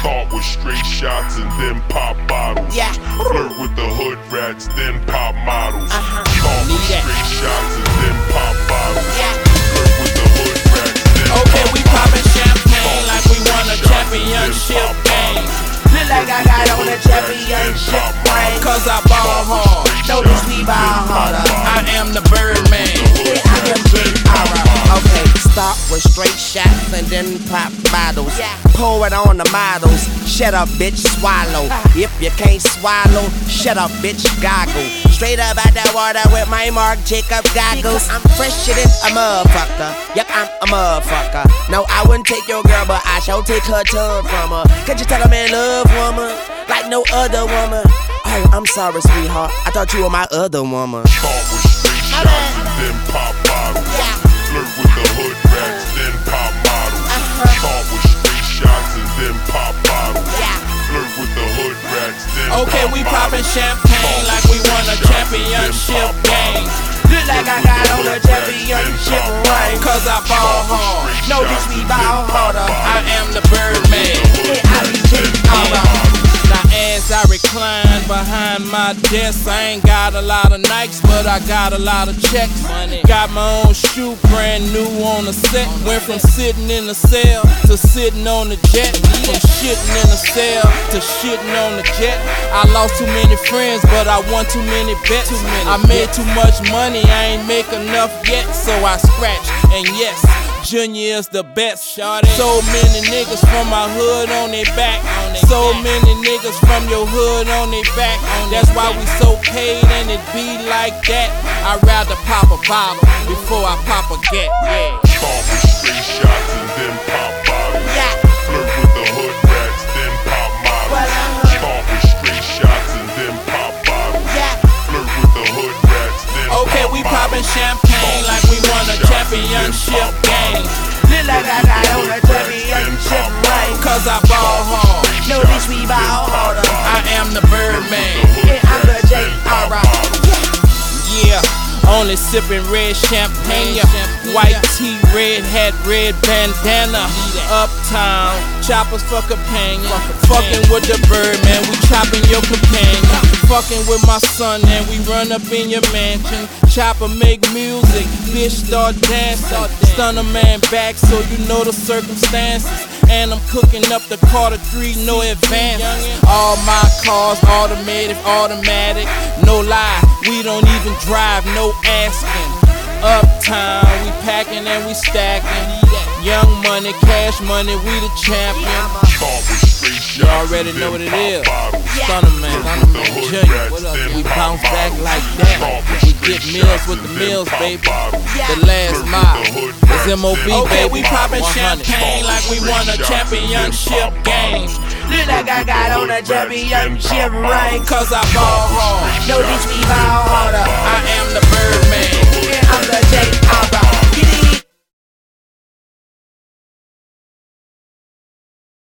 Start with straight shots and then pop bottles. Yeah. Flirt with the hood rats, then pop models. Start with Need that. straight shots and then pop bottles. Yeah. Flirt with the hood rats, then Okay, pop we bottles. poppin' champagne like we won a Shots and championship then pop game. bottles. Look like I got on a championship ring. Cause I ball hard. Notice we ball harder. I am the Birdman. Yeah, I am Jake Ara. Okay, start with straight shots and then pop bottles. Pour it on the models. Shut up, bitch, swallow. If you can't swallow, shut up, bitch, goggle. Straight up out that water with my Marc Jacob goggles. I'm fresher than a motherfucker. Yep, I'm a motherfucker. No, I wouldn't take your girl, but I shall take her tongue from her. Could you tell a man love woman like no other woman? Oh, I'm sorry, sweetheart. I thought you were my other woman. Start with straight shots and then pop bottles. Flirt with the hood rats, then pop models. Start with straight shots and then pop bottles. Flirt with the hood rats, then Okay, we poppin' champagne like we won a championship game. Look like I got on a championship ring. Cause I ball hard. Notice we ball harder. I am the Birdman. Yeah, I be Jake Ara. Now as I recline behind my desk, I ain't got a lot of Nikes, but I got a lot of checks. Got my own shoe, brand new on the set. Went from sitting in the cell to sitting on the jet. From shitting in the cell to shitting on the jet. I lost too many friends, but I won too many bets. I made too much money, I ain't make enough yet, so I scratched. And yes, Junior is the best. So many niggas from my hood on their back. So many niggas from your hood on their back. That's why we so paid and it be like that. I'd rather pop a bottle before I pop a get. Yeah. Start with straight shots and then pop bottles. Flirt with the hood rats, then pop models. Start with straight shots and then pop bottles. Flirt with the hood rats, then Okay, pop we models. poppin' champagne like we won a championship game. Look like I got on a championship ring. Cause I ball hard. Notice we ball harder. I am the Birdman. Yeah, I'm the Jake Ara. Yeah, only sippin' red champagne. White tee, red hat, red bandana. Uptown, choppers for companion. Fucking with the Birdman, we chopping your companion. Fucking with my son and we run up in your mansion. Chopper make music, bitch start dancing. Stun a man back so you know the circumstances. And I'm cooking up the Carter 3, no advance. All my cars automatic. No lie, we don't even drive, no asking. Uptown, we packing and we stacking. Young money, cash money, we the champion. Start with straight shots You already and know then what it is. pop bottles. Stunner man, Junior. What up? We bounce back like that. We get meals with the meals, baby. The last mile is MOB, Okay, baby. we poppin' 100. champagne like we won a championship game. Look like I got on a championship ring. Cause I ball hard. Notice we ball harder. I am